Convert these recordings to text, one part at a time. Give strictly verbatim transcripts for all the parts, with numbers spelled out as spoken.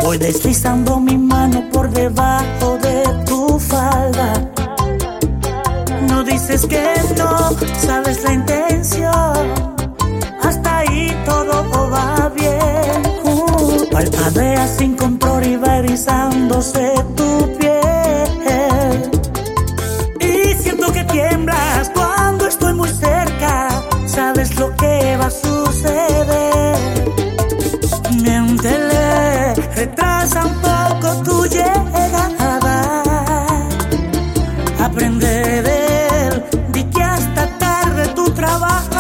Voy deslizando mi mano por debajo de tu falda. No dices que no, sabes la intención. Hasta ahí todo va bien. Uh, Parpadeas sin control y va erizándose tu piel. Y siento que tiemblas cuando estoy muy cerca. Sabes lo que va a suceder. Miéntele, retrasa un poco tu llegada. Aprende de él, di que hasta tarde tú trabajas.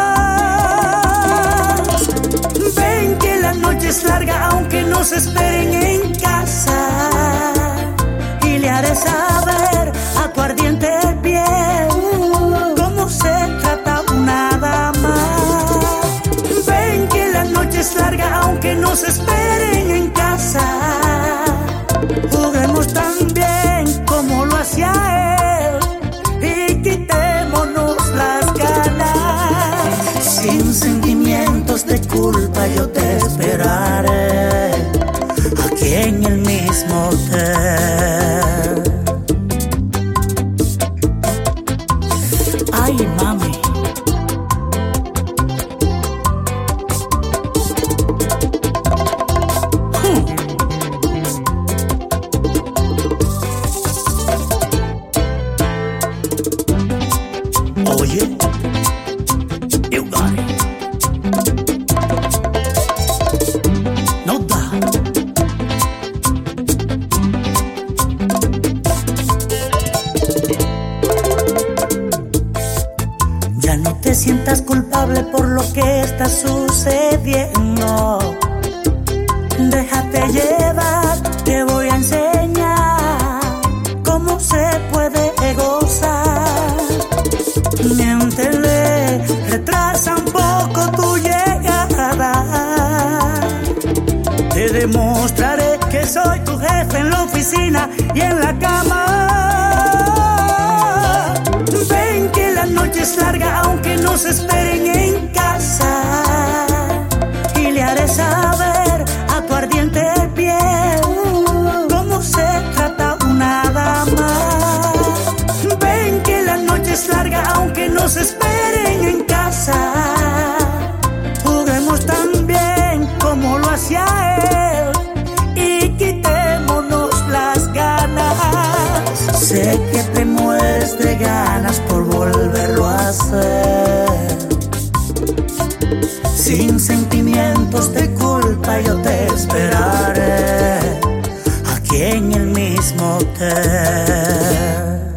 Ven que la noche es larga aunque nos esperen en casa. Y le haré saber a tu ardiente piel cómo se trata una dama. Ven que la noche es larga aunque nos esperen en casa. Juguemos tan bien como lo hacía él y quitémonos las ganas. Sin sentimientos de culpa yo te esperaré aquí en el mismo hotel. Ay, mami. Oye, you got it. No da. Ya no te sientas culpable por lo que está sucediendo. Déjate llevar, te voy a enseñar cómo se puede gozar. Miéntele, retrasa un poco tu llegada. Te demostraré que soy tu jefe en la oficina y en la cama. Ven que la noche es larga aunque nos esperen en casa. Y le haré saber a tu ardiente piel cómo se trata una dama. Ven que la noche es larga aunque nos esperen en casa. Juguemos tan bien como lo hacía él y quitémonos las ganas. Sé que te mueres de ganas por volverlo a hacer. Sin sentimientos de culpa yo te esperaré aquí en el mismo hotel.